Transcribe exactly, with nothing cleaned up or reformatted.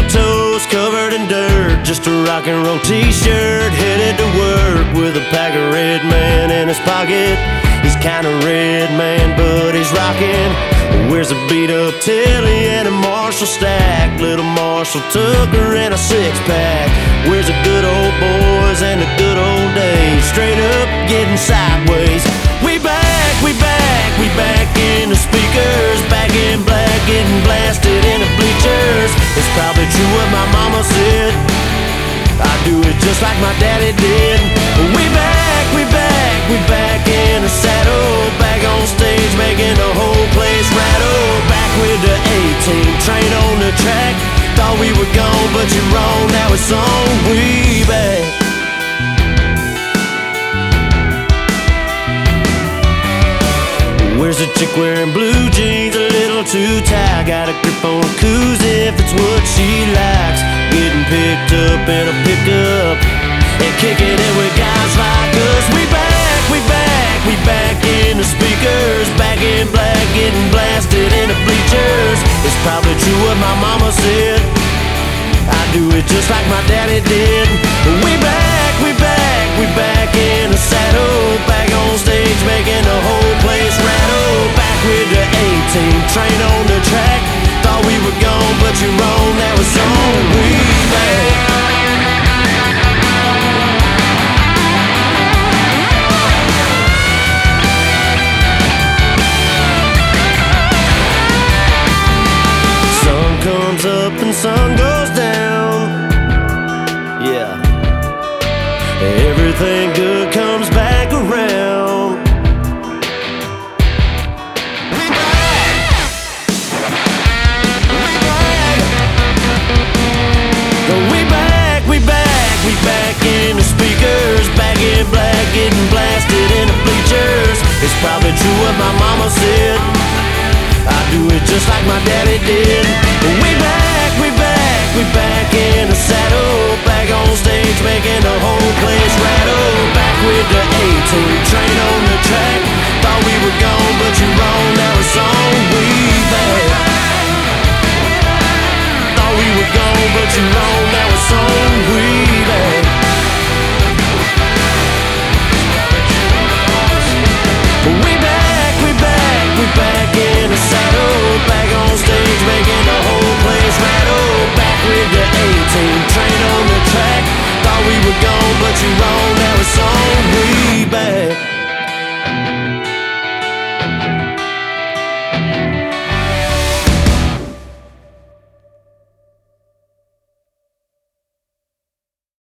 toes covered in dirt, just a rock and roll t-shirt, headed to work with a pack of Red Man in his pocket. He's kinda red, man, but he's rockin'. Wears a beat up Tilly and a Marshall stack, little Marshall Tucker and a six pack. Wears a good old boys and the good old days, straight up getting sideways. We back, we back, we back in the speakers, back in black, getting blasted in the bleachers. It's probably true what my mama said, I do it just like my daddy did. We back, we back, we back in the saddle, back on stage making the whole place rattle. Back with the A-team, train on the track. Thought we were gone, but you're wrong, now it's on. We back. Where's a chick wearing blue jeans, a little too tight? Got a grip on a koozie if it's what she likes. Getting picked up in a pickup and kicking it with guys like us. We back, we back, we back in the speakers, back in black, getting blasted in the bleachers. It's probably true what my mama said, I do it just like my daddy did. We back, we back, we back in the saddle, back on stage making the whole place rattle. Back with the A-team, train on the track. Thought we were gone, but you're wrong, now it's on. We back. Sun comes up and sun goes down. Yeah, everything good comes back around. We back, we back, we back, we back in the speakers, back in black, getting blasted in the bleachers. It's probably true what my mama said, I do it just like my daddy did. We back, we back.